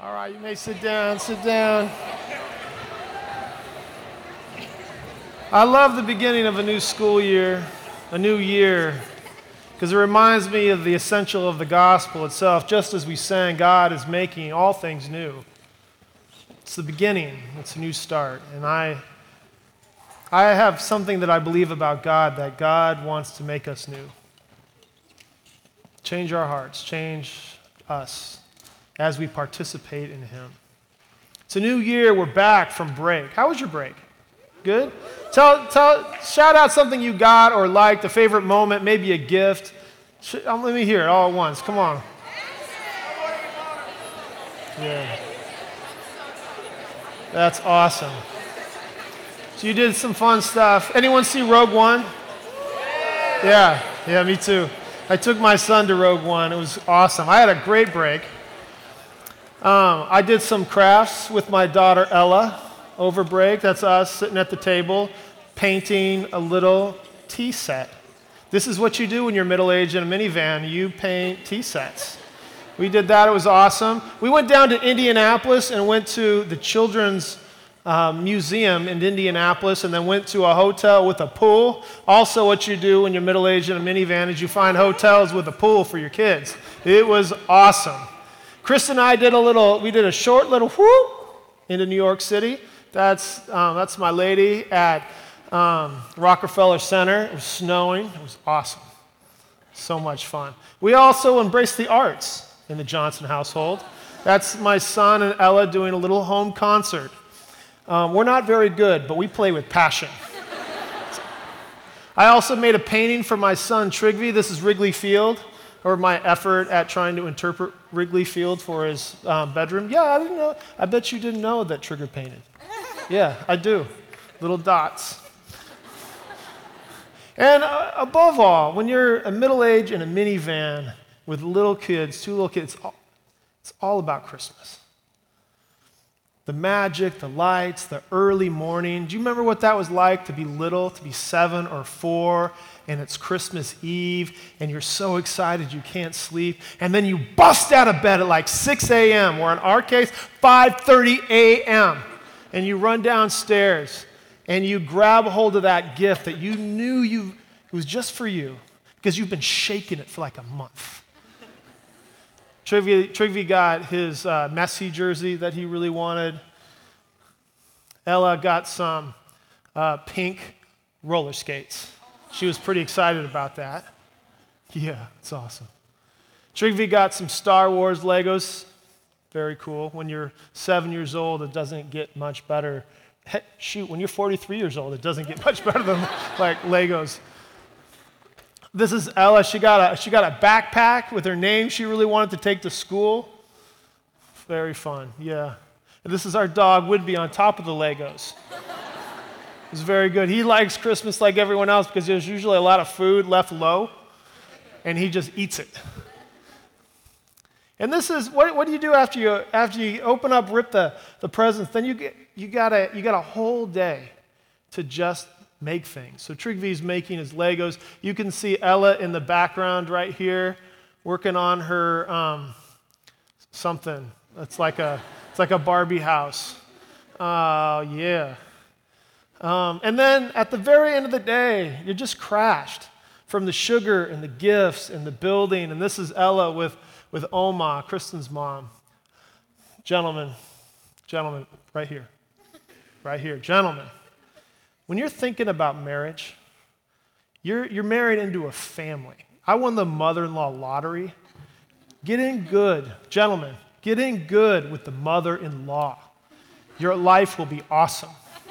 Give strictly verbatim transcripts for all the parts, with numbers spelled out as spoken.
All right, you may sit down, sit down. I love the beginning of a new school year, a new year, because it reminds me of the essential of the gospel itself. Just as we sang, God is making all things new. It's the beginning, it's a new start. And I, I have something that I believe about God, that God wants to make us new. Change our hearts, change us as we participate in Him. It's a new year, we're back from break. How was your break? Good? Tell, tell, shout out something you got or liked, a favorite moment, maybe a gift. Sh- um, let me hear it all at once. Come on. Yeah. That's awesome. So you did some fun stuff. Anyone see Rogue One? Yeah, yeah, me too. I took my son to Rogue One. It was awesome. I had a great break. Um, I did some crafts with my daughter Ella over break. That's us sitting at the table painting a little tea set. This is what you do when you're middle-aged in a minivan. You paint tea sets. We did that. It was awesome. We went down to Indianapolis and went to the Children's uh, Museum in Indianapolis and then went to a hotel with a pool. Also what you do when you're middle-aged in a minivan is you find hotels with a pool for your kids. It was awesome. Chris and I did a little, we did a short little whoop into New York City. That's, um, that's my lady at um, Rockefeller Center. It was snowing. It was awesome. So much fun. We also embraced the arts in the Johnson household. That's my son and Ella doing a little home concert. Um, we're not very good, but we play with passion. I also made a painting for my son Trigvi. This is Wrigley Field, or my effort at trying to interpret Wrigley Field for his um, bedroom. Yeah, I didn't know. I bet you didn't know that Trigger painted. Yeah, I do. Little dots. And uh, above all, when you're a middle-aged in a minivan with little kids, two little kids, it's all, it's all about Christmas. The magic, the lights, the early morning. Do you remember what that was like to be little, to be seven or four, and it's Christmas Eve, and you're so excited you can't sleep, and then you bust out of bed at like six a.m., or in our case, five thirty a.m., and you run downstairs, and you grab hold of that gift that you knew you it was just for you, because you've been shaking it for like a month. Trivia, Trivia got his uh, Messi jersey that he really wanted. Ella got some uh, pink roller skates. She was pretty excited about that. Yeah, it's awesome. Trigvi got some Star Wars Legos. Very cool. When you're seven years old, it doesn't get much better. Heck, shoot, when you're forty-three years old, it doesn't get much better than like Legos. This is Ella. She got a she got a backpack with her name she really wanted to take to school. Very fun, yeah. And this is our dog, Woodby, on top of the Legos. It's very good. He likes Christmas like everyone else because there's usually a lot of food left low, and he just eats it. And this is, what, what do you do after you after you open up, rip the, the presents? Then you get you got a you got a whole day to just make things. So Trigvi's making his Legos. You can see Ella in the background right here, working on her um, something. It's like a it's like a Barbie house. Oh yeah. Um, and then at the very end of the day, you're just crashed from the sugar and the gifts and the building. And this is Ella with, with Oma, Kristen's mom. Gentlemen, gentlemen, right here, right here, gentlemen. When you're thinking about marriage, you're, you're married into a family. I won the mother-in-law lottery. Get in good, gentlemen, get in good with the mother-in-law. Your life will be awesome.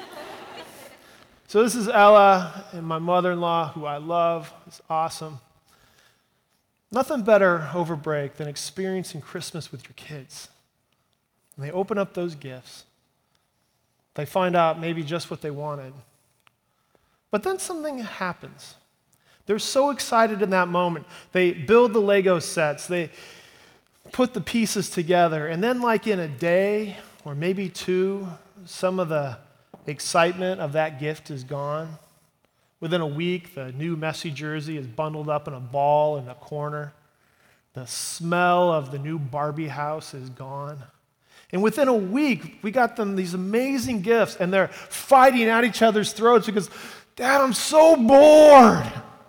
So this is Ella and my mother-in-law, who I love. It's awesome. Nothing better over break than experiencing Christmas with your kids. And they open up those gifts. They find out maybe just what they wanted. But then something happens. They're so excited in that moment. They build the Lego sets. They put the pieces together. And then like in a day or maybe two, some of the excitement of that gift is gone. Within a week, the new Messi jersey is bundled up in a ball in the corner. The smell of the new Barbie house is gone. And within a week, we got them these amazing gifts, and they're fighting at each other's throats because, Dad, I'm so bored.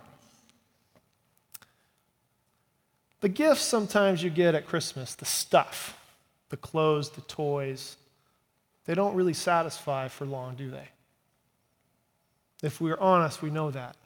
The gifts sometimes you get at Christmas, the stuff, the clothes, the toys, they don't really satisfy for long, do they? If we're honest, we know that.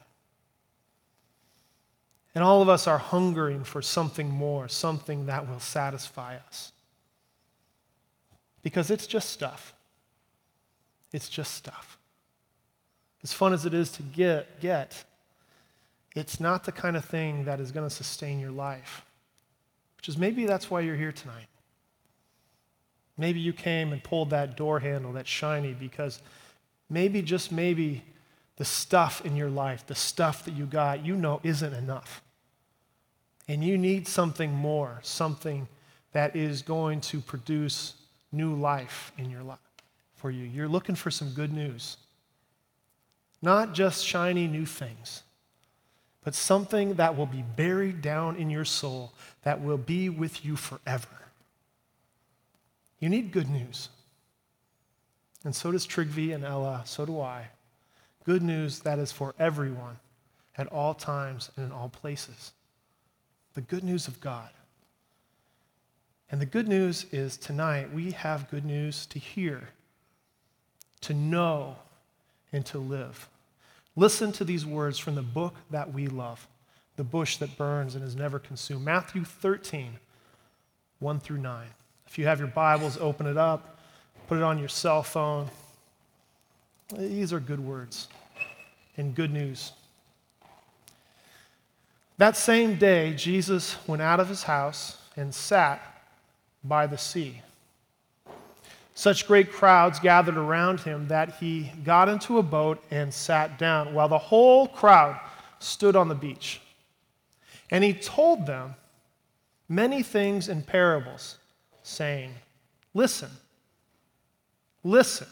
And all of us are hungering for something more, something that will satisfy us. Because it's just stuff. It's just stuff. As fun as it is to get, get, it's not the kind of thing that is going to sustain your life. Which is maybe that's why you're here tonight. Maybe you came and pulled that door handle that's shiny because maybe, just maybe, the stuff in your life, the stuff that you got, you know isn't enough. And you need something more, something that is going to produce new life in your life for you. You're looking for some good news. Not just shiny new things, but something that will be buried down in your soul, that will be with you forever. You need good news. And so does Trygve and Ella, so do I. Good news that is for everyone, at all times and in all places. The good news of God. And the good news is tonight we have good news to hear, to know, and to live. Listen to these words from the book that we love, the bush that burns and is never consumed. Matthew thirteen, one through nine. If you have your Bibles, open it up, put it on your cell phone. These are good words and good news. That same day, Jesus went out of his house and sat by the sea. Such great crowds gathered around him that he got into a boat and sat down, while the whole crowd stood on the beach. And he told them many things in parables, saying, "Listen, listen.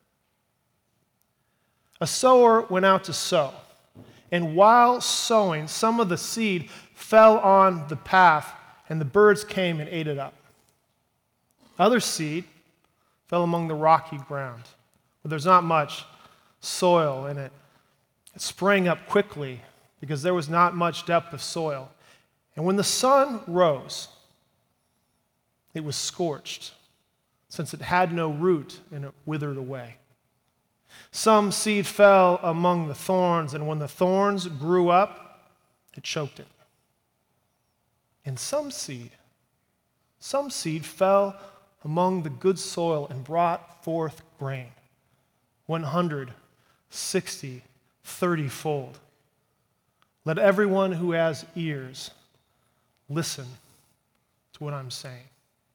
A sower went out to sow, and while sowing, some of the seed fell on the path, and the birds came and ate it up. Other seed fell among the rocky ground, where there's not much soil in it. It sprang up quickly because there was not much depth of soil. And when the sun rose, it was scorched, since it had no root, and it withered away. Some seed fell among the thorns, and when the thorns grew up, it choked it. And some seed, some seed fell among the good soil and brought forth grain, one hundred, sixty, thirty-fold. Let everyone who has ears listen to what I'm saying."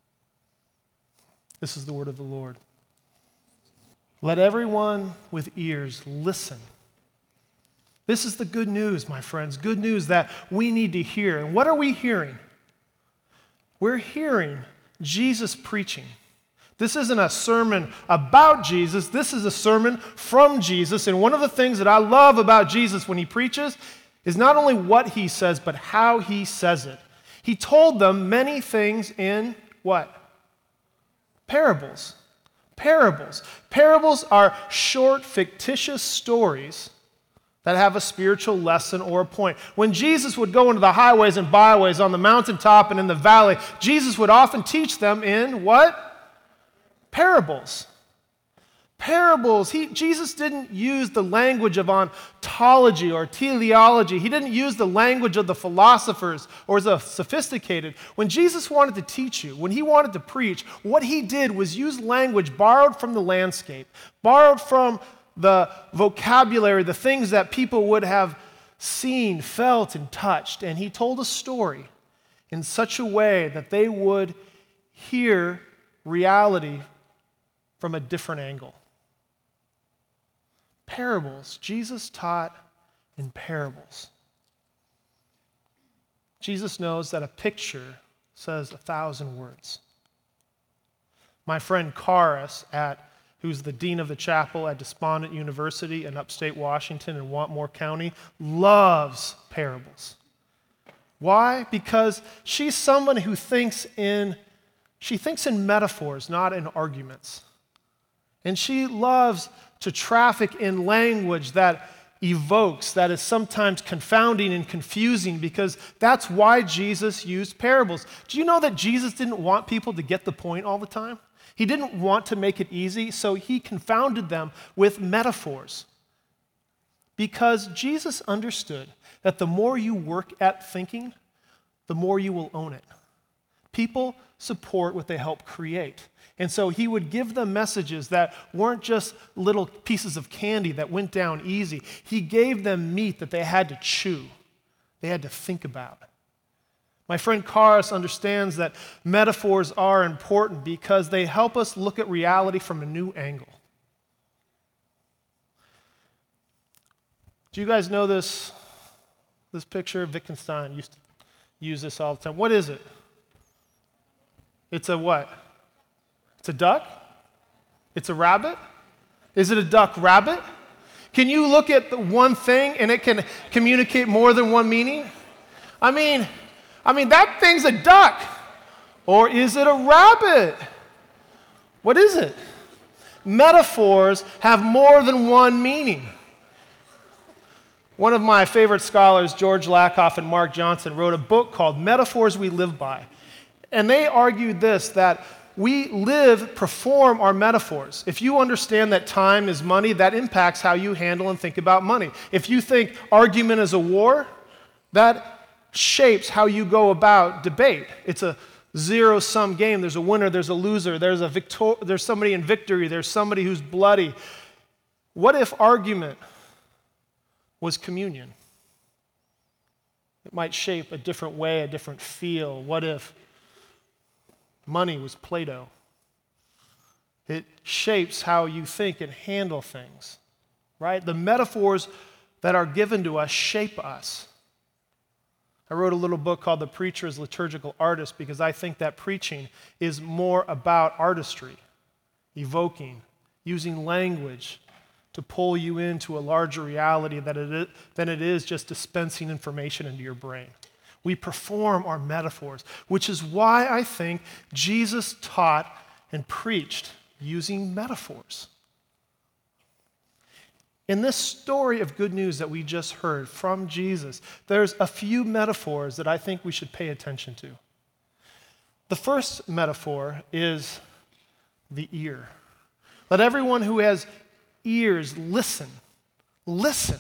This is the word of the Lord. Let everyone with ears listen. This is the good news, my friends, good news that we need to hear. And what are we hearing? We're hearing Jesus preaching. This isn't a sermon about Jesus. This is a sermon from Jesus. And one of the things that I love about Jesus when he preaches is not only what he says, but how he says it. He told them many things in what? Parables. Parables. Parables are short, fictitious stories that have a spiritual lesson or a point. When Jesus would go into the highways and byways on the mountaintop and in the valley, Jesus would often teach them in what? Parables. Parables. He, Jesus didn't use the language of ontology or teleology. He didn't use the language of the philosophers or the sophisticated. When Jesus wanted to teach you, when he wanted to preach, what he did was use language borrowed from the landscape, borrowed from the vocabulary, the things that people would have seen, felt, and touched. And he told a story in such a way that they would hear reality from a different angle. Parables. Jesus taught in parables. Jesus knows that a picture says a thousand words. My friend Karis, at, who's the dean of the chapel at Despondent University in upstate Washington in Wantmore County, loves parables. Why? Because she's someone who thinks in She thinks in metaphors, not in arguments. And she loves to traffic in language that evokes, that is sometimes confounding and confusing, because that's why Jesus used parables. Do you know that Jesus didn't want people to get the point all the time? He didn't want to make it easy, so he confounded them with metaphors. Because Jesus understood that the more you work at thinking, the more you will own it. People support what they help create. And so he would give them messages that weren't just little pieces of candy that went down easy. He gave them meat that they had to chew, they had to think about. My friend Karis understands that metaphors are important because they help us look at reality from a new angle. Do you guys know this, this picture? Wittgenstein used to use this all the time. What is it? It's a what? It's a duck? It's a rabbit? Is it a duck rabbit? Can you look at the one thing and it can communicate more than one meaning? I mean, I mean that thing's a duck. Or is it a rabbit? What is it? Metaphors have more than one meaning. One of my favorite scholars, George Lakoff and Mark Johnson, wrote a book called Metaphors We Live By. And they argued this, that we live, perform our metaphors. If you understand that time is money, that impacts how you handle and think about money. If you think argument is a war, that shapes how you go about debate. It's a zero-sum game. There's a winner, there's a loser, there's a victor- there's somebody in victory, there's somebody who's bloody. What if argument was communion? It might shape a different way, a different feel. What if money was Play-Doh? It shapes how you think and handle things, right? The metaphors that are given to us shape us. I wrote a little book called The Preacher as Liturgical Artist because I think that preaching is more about artistry, evoking, using language to pull you into a larger reality that it is, than it is just dispensing information into your brain. We perform our metaphors, which is why I think Jesus taught and preached using metaphors. In this story of good news that we just heard from Jesus, there's a few metaphors that I think we should pay attention to. The first metaphor is the ear. Let everyone who has ears listen. Listen.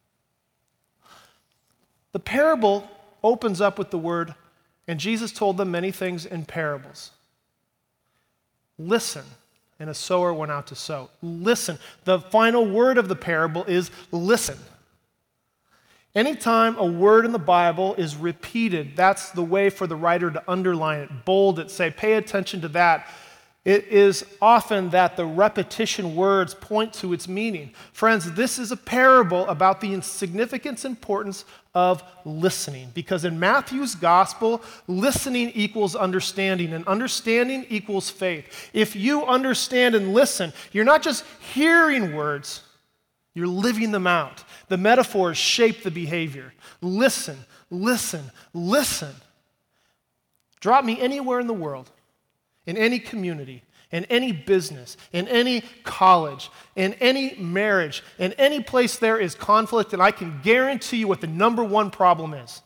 The parable opens up with the word, and Jesus told them many things in parables. Listen. And a sower went out to sow. Listen. The final word of the parable is listen. Anytime a word in the Bible is repeated, that's the way for the writer to underline it, bold it, say, pay attention to that. It is often that the repetition words point to its meaning. Friends, this is a parable about the significance and importance of listening. Because in Matthew's gospel, listening equals understanding, and understanding equals faith. If you understand and listen, you're not just hearing words, you're living them out. The metaphors shape the behavior. Listen, listen, listen. Drop me anywhere in the world, in any community, in any business, in any college, in any marriage, in any place there is conflict, and I can guarantee you what the number one problem is.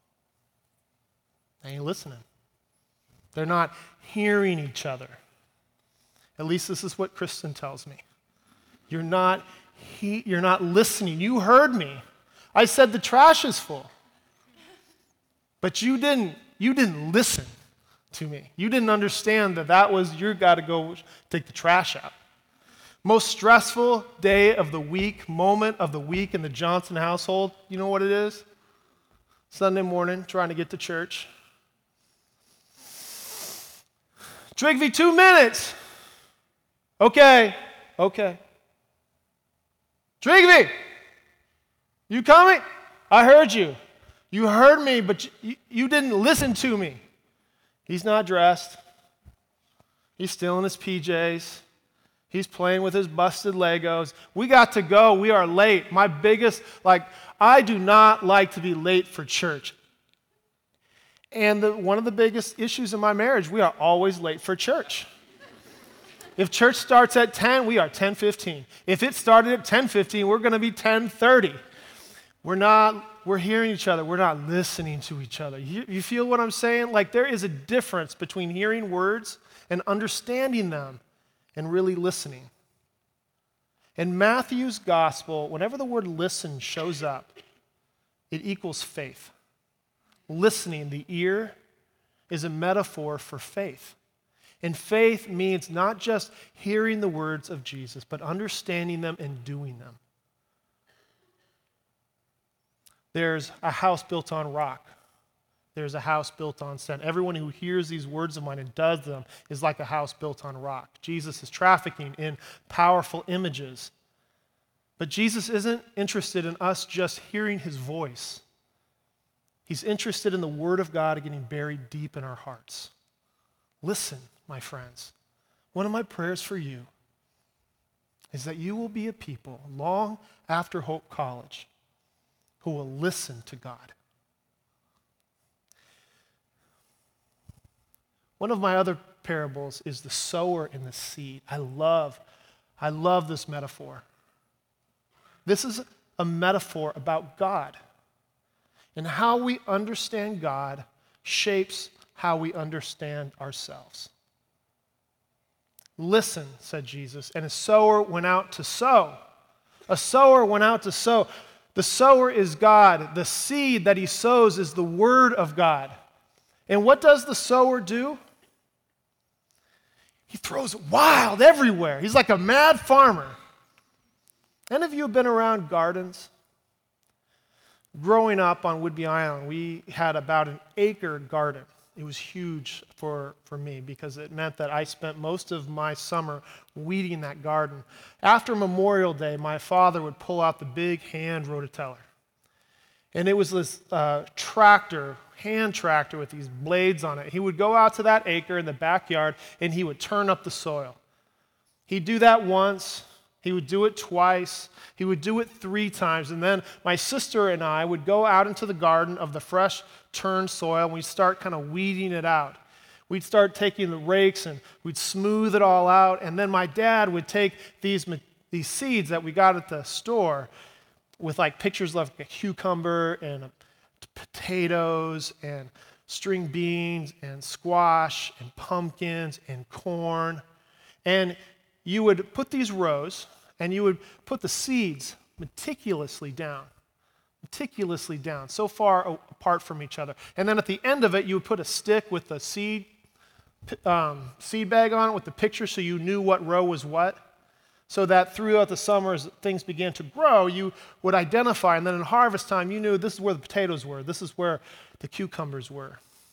They ain't listening. They're not hearing each other. At least this is what Kristen tells me. You're not, he, you're not listening. You heard me. I said the trash is full. But you didn't, you didn't listen to me. You didn't understand that that was, you got to go take the trash out. Most stressful day of the week, moment of the week in the Johnson household, you know what it is? Sunday morning, trying to get to church. Trigvy, two minutes. Okay, okay. Trigvy, you coming? I heard you. You heard me, but you, you didn't listen to me. He's not dressed. He's still in his P Js. He's playing with his busted Legos. We got to go. We are late. My biggest, like, I do not like to be late for church. And the, one of the biggest issues in my marriage, we are always late for church. If church starts at ten, we are ten fifteen. If it started at ten fifteen, we're going to be ten thirty. We're not, we're hearing each other. We're not listening to each other. You, you feel what I'm saying? Like there is a difference between hearing words and understanding them and really listening. In Matthew's gospel, whenever the word listen shows up, it equals faith. Listening, the ear, is a metaphor for faith. And faith means not just hearing the words of Jesus, but understanding them and doing them. There's a house built on rock. There's a house built on sand. Everyone who hears these words of mine and does them is like a house built on rock. Jesus is trafficking in powerful images. But Jesus isn't interested in us just hearing his voice. He's interested in the word of God getting buried deep in our hearts. Listen, my friends. One of my prayers for you is that you will be a people long after Hope College who will listen to God. One of my other parables is the sower and the seed. I love, I love this metaphor. This is a metaphor about God. And how we understand God shapes how we understand ourselves. Listen, said Jesus, and a sower went out to sow. A sower went out to sow. The sower is God. The seed that he sows is the word of God. And what does the sower do? He throws wild everywhere. He's like a mad farmer. Any of you have been around gardens? Growing up on Whidbey Island, we had about an acre garden. It was huge for, for me because it meant that I spent most of my summer weeding that garden. After Memorial Day, my father would pull out the big hand rototiller. And it was this uh, tractor, hand tractor with these blades on it. He would go out to that acre in the backyard and he would turn up the soil. He'd do that once. He would do it twice. He would do it three times. And then my sister and I would go out into the garden of the fresh turned soil and we'd start kind of weeding it out. We'd start taking the rakes and we'd smooth it all out. And then my dad would take these, these seeds that we got at the store with like pictures of like a cucumber and a, potatoes and string beans and squash and pumpkins and corn. And you would put these rows, and you would put the seeds meticulously down, meticulously down, so far apart from each other. And then at the end of it, you would put a stick with the seed, um, seed bag on it with the picture so you knew what row was what, so that throughout the summer as things began to grow, you would identify, and then in harvest time, you knew this is where the potatoes were, this is where the cucumbers were.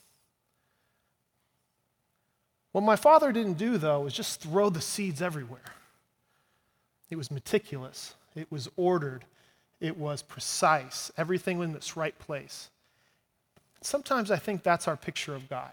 What my father didn't do, though, was just throw the seeds everywhere. It was meticulous. It was ordered. It was precise. Everything in its right place. Sometimes I think that's our picture of God.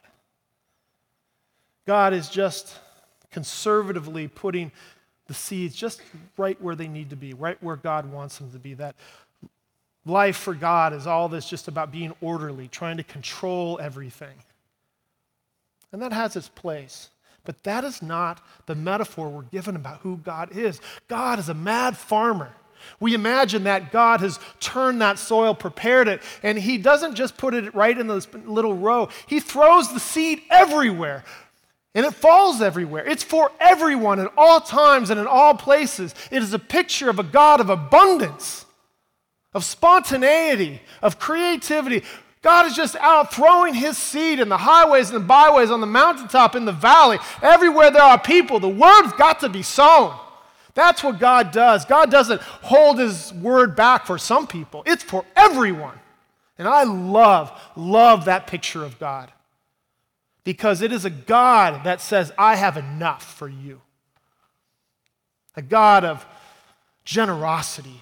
God is just conservatively putting the seeds just right where they need to be, right where God wants them to be. That life for God is all this just about being orderly, trying to control everything. And that has its place. But that is not the metaphor we're given about who God is. God is a mad farmer. We imagine that God has turned that soil, prepared it, and he doesn't just put it right in this little row. He throws the seed everywhere, and it falls everywhere. It's for everyone at all times and in all places. It is a picture of a God of abundance, of spontaneity, of creativity. God is just out throwing his seed in the highways and the byways, on the mountaintop, in the valley. Everywhere there are people, the word's got to be sown. That's what God does. God doesn't hold his word back for some people. It's for everyone. And I love, love that picture of God. Because it is a God that says, I have enough for you. A God of generosity.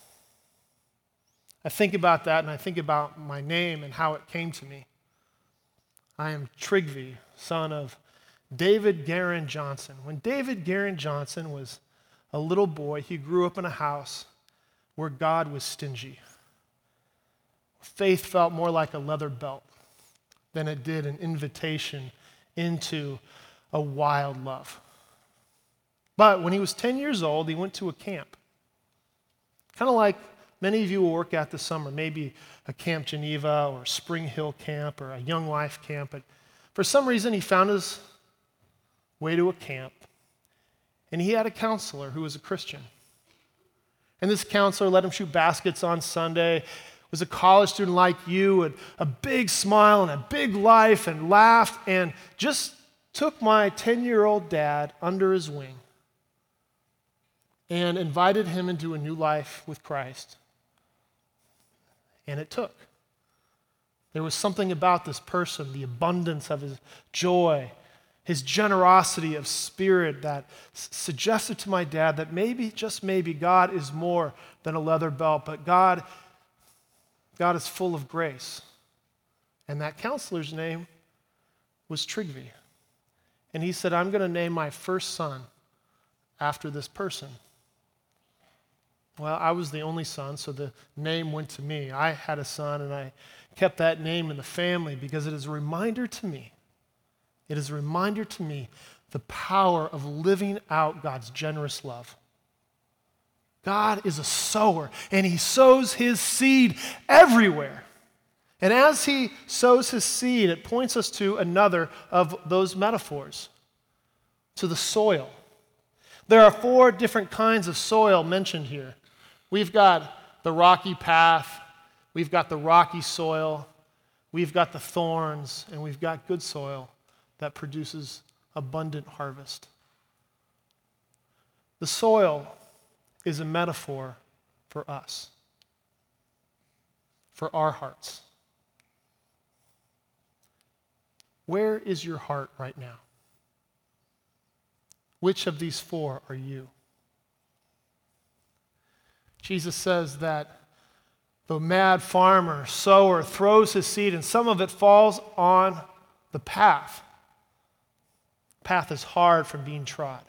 I think about that and I think about my name and how it came to me. I am Trygve, son of David Garin Johnson. When David Garin Johnson was a little boy, he grew up in a house where God was stingy. Faith felt more like a leather belt. than it did an invitation into a wild love. But when he was ten years old, he went to a camp. Kind of like many of you will work at this summer, maybe a Camp Geneva or a Spring Hill camp or a Young Life camp. But for some reason, he found his way to a camp, and he had a counselor who was a Christian. And this counselor let him shoot baskets on Sunday, was a college student like you, with a big smile and a big life, and laughed, and just took my ten-year-old dad under his wing and invited him into a new life with Christ. And it took. There was something about this person, the abundance of his joy, his generosity of spirit, that s- suggested to my dad that maybe, just maybe, God is more than a leather belt, but God, God is full of grace. And that counselor's name was Trygve. And he said, I'm going to name my first son after this person. Well, I was the only son, so the name went to me. I had a son, and I kept that name in the family because it is a reminder to me, it is a reminder to me the power of living out God's generous love. God is a sower, and he sows his seed everywhere. And as he sows his seed, it points us to another of those metaphors, to the soil. There are four different kinds of soil mentioned here. We've got the rocky path, we've got the rocky soil, we've got the thorns, and we've got good soil that produces abundant harvest. The soil is a metaphor for us, for our hearts. Where is your heart right now? Which of these four are you? Jesus says that the mad farmer, sower, throws his seed, and some of it falls on the path. The path is hard from being trod,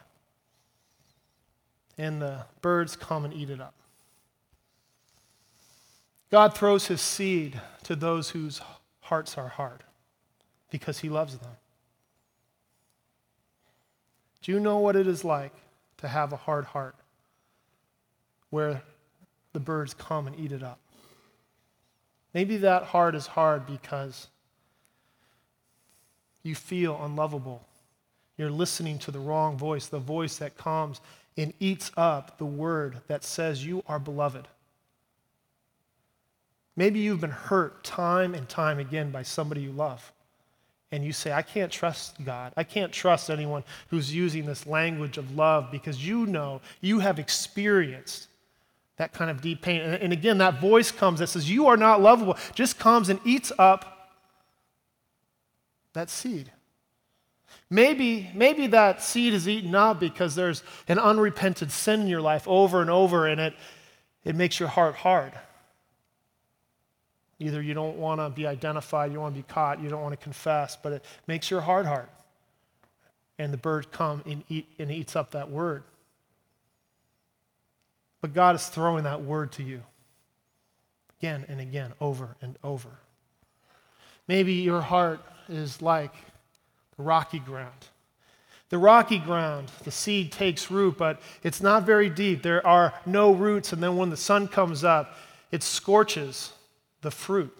and the birds come and eat it up. God throws his seed to those whose hearts are hard because he loves them. Do you know what it is like to have a hard heart where the birds come and eat it up? Maybe that heart is hard because you feel unlovable. You're listening to the wrong voice, the voice that comes and eats up the word that says you are beloved. Maybe you've been hurt time and time again by somebody you love. And you say, I can't trust God. I can't trust anyone who's using this language of love because you know, you have experienced that kind of deep pain. And, and again, that voice comes that says, you are not lovable, just comes and eats up that seed. Maybe, maybe that seed is eaten up because there's an unrepented sin in your life over and over, and it, it makes your heart hard. Either you don't want to be identified, you don't want to be caught, you don't want to confess, but it makes your heart hard. And the bird comes and, eat, and eats up that word. But God is throwing that word to you again and again, over and over. Maybe your heart is like the rocky ground. The rocky ground, the seed takes root, but it's not very deep. There are no roots, and then when the sun comes up, it scorches the fruit.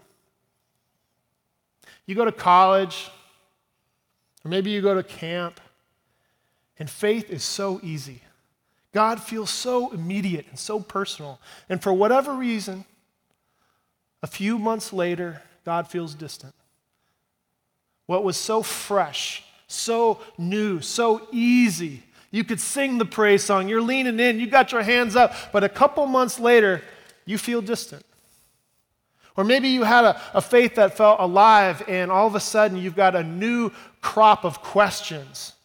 You go to college, or maybe you go to camp, and faith is so easy. God feels so immediate and so personal. And for whatever reason, a few months later, God feels distant. What was so fresh, so new, so easy. You could sing the praise song, you're leaning in, you got your hands up, but a couple months later, you feel distant. Or maybe you had a, a faith that felt alive, and all of a sudden you've got a new crop of questions.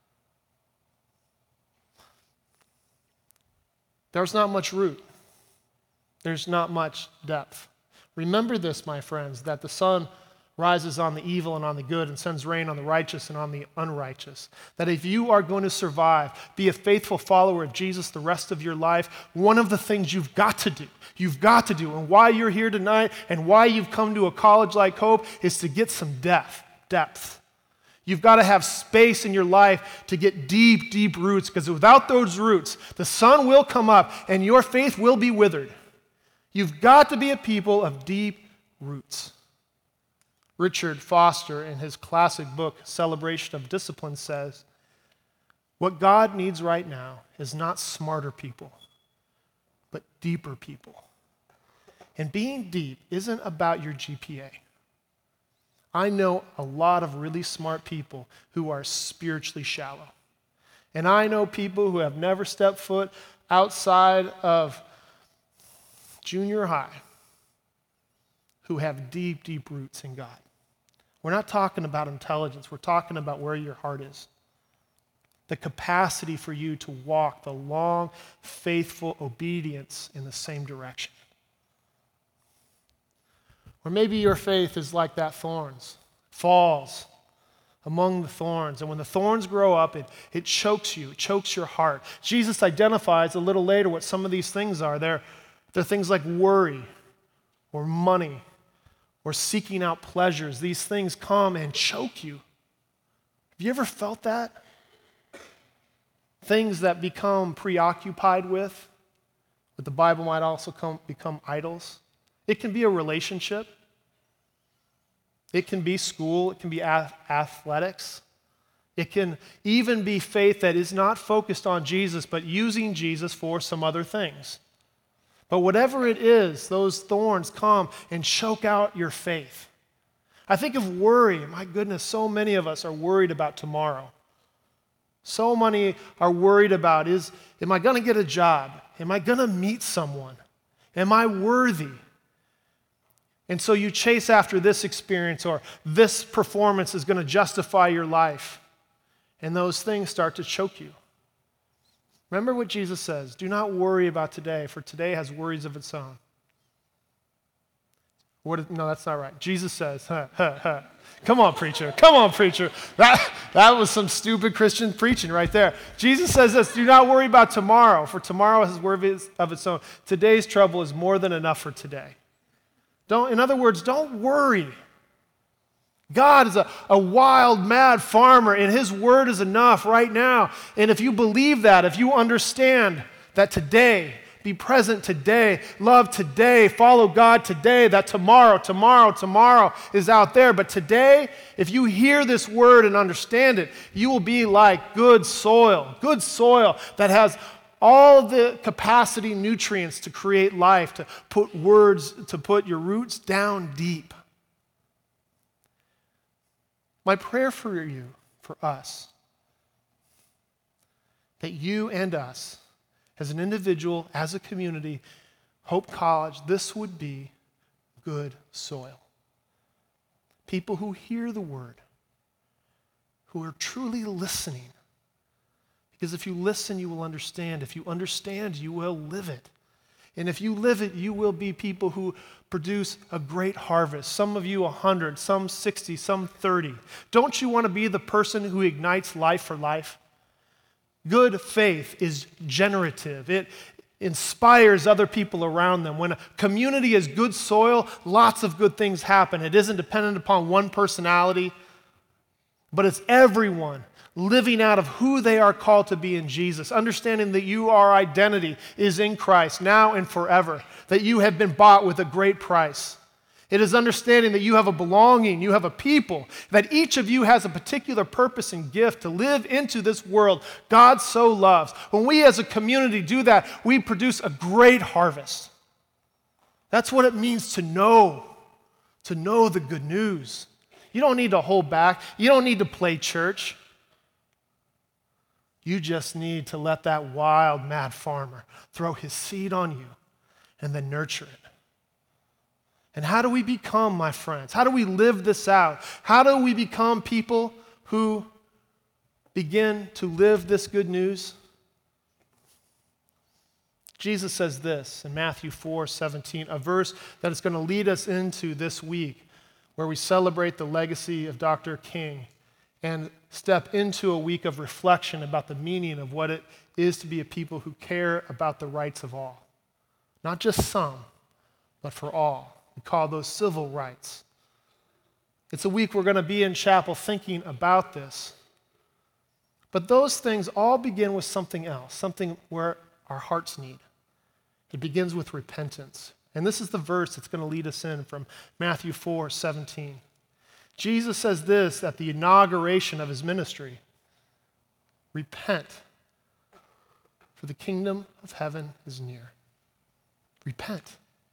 There's not much root. There's not much depth. Remember this, my friends, that the sun rises on the evil and on the good and sends rain on the righteous and on the unrighteous. That if you are going to survive, be a faithful follower of Jesus the rest of your life, one of the things you've got to do, you've got to do, and why you're here tonight and why you've come to a college like Hope is to get some depth, depth. You've got to have space in your life to get deep, deep roots, because without those roots, the sun will come up and your faith will be withered. You've got to be a people of deep roots. Richard Foster, in his classic book, Celebration of Discipline, says, what God needs right now is not smarter people, but deeper people. And being deep isn't about your G P A. I know a lot of really smart people who are spiritually shallow. And I know people who have never stepped foot outside of junior high who have deep, deep roots in God. We're not talking about intelligence. We're talking about where your heart is. The capacity for you to walk the long, faithful obedience in the same direction. Or maybe your faith is like that thorns, falls among the thorns. And when the thorns grow up, it, it chokes you, it chokes your heart. Jesus identifies a little later what some of these things are. They're, they're things like worry or money or seeking out pleasures. These things come and choke you. Have you ever felt that? Things that become preoccupied with, but the Bible might also come, become idols. It can be a relationship. It can be school. It can be athletics. It can even be faith that is not focused on Jesus, but using Jesus for some other things. But whatever it is, those thorns come and choke out your faith. I think of worry. My goodness, so many of us are worried about tomorrow. So many are worried about, is, am I going to get a job? Am I going to meet someone? Am I worthy? And so you chase after this experience, or this performance is going to justify your life. And those things start to choke you. Remember what Jesus says, do not worry about today, for today has worries of its own. What, no, that's not right. Jesus says, huh, huh, huh. Come on, preacher. Come on, preacher. That, that was some stupid Christian preaching right there. Jesus says this, do not worry about tomorrow, for tomorrow has worries of its own. Today's trouble is more than enough for today. Don't, in other words, don't worry. God is a, a wild, mad farmer, and his word is enough right now. And if you believe that, if you understand that today, be present today, love today, follow God today, that tomorrow, tomorrow, tomorrow is out there. But today, if you hear this word and understand it, you will be like good soil, good soil that has all the capacity, nutrients to create life, to put words, to put your roots down deep. My prayer for you, for us, that you and us, as an individual, as a community, Hope College, this would be good soil. People who hear the word, who are truly listening. Because if you listen, you will understand. If you understand, you will live it. And if you live it, you will be people who produce a great harvest. Some of you one hundred, some sixty, some thirty. Don't you want to be the person who ignites life for life? Good faith is generative. It inspires other people around them. When a community is good soil, lots of good things happen. It isn't dependent upon one personality, but it's everyone living out of who they are called to be in Jesus, understanding that you, our identity is in Christ now and forever, that you have been bought with a great price. It is understanding that you have a belonging, you have a people, that each of you has a particular purpose and gift to live into this world God so loves. When we as a community do that, we produce a great harvest. That's what it means to know, to know the good news. You don't need to hold back. You don't need to play church. You just need to let that wild, mad farmer throw his seed on you and then nurture it. And how do we become, my friends? How do we live this out? How do we become people who begin to live this good news? Jesus says this in Matthew four seventeen, a verse that is going to lead us into this week. where we celebrate the legacy of Doctor King and step into a week of reflection about the meaning of what it is to be a people who care about the rights of all. Not just some, but for all. We call those civil rights. It's a week we're going to be in chapel thinking about this. But those things all begin with something else, something where our hearts need. It begins with repentance. And this is the verse that's going to lead us in from Matthew four seventeen. Jesus says this at the inauguration of his ministry: repent, for the kingdom of heaven is near. Repent.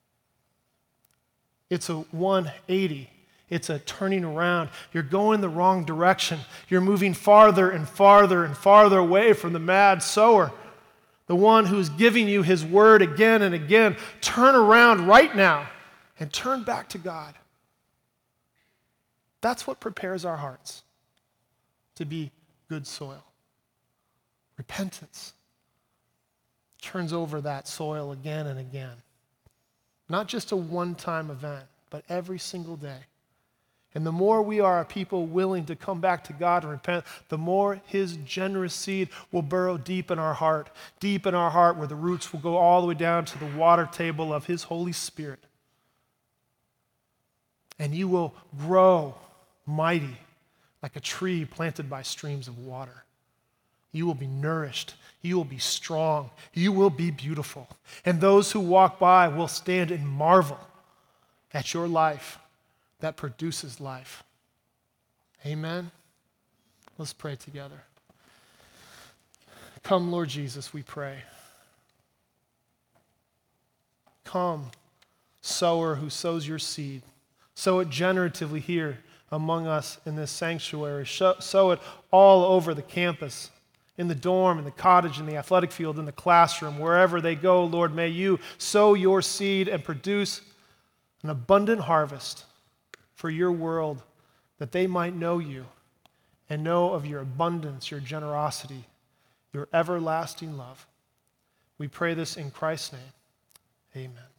It's a one eighty. It's a turning around. You're going the wrong direction. You're moving farther and farther and farther away from the mad sower, the one who's giving you his word again and again. Turn around right now and turn back to God. That's what prepares our hearts to be good soil. Repentance turns over that soil again and again. Not just a one-time event, but every single day. And the more we are a people willing to come back to God and repent, the more his generous seed will burrow deep in our heart, deep in our heart where the roots will go all the way down to the water table of his Holy Spirit. And you will grow mighty like a tree planted by streams of water. You will be nourished. You will be strong. You will be beautiful. And those who walk by will stand and marvel at your life that produces life. Amen? Let's pray together. Come, Lord Jesus, we pray. Come, sower who sows your seed. Sow it generatively here among us in this sanctuary. Sow it all over the campus, in the dorm, in the cottage, in the athletic field, in the classroom, wherever they go, Lord, may you sow your seed and produce an abundant harvest for your world, that they might know you and know of your abundance, your generosity, your everlasting love. We pray this in Christ's name. Amen.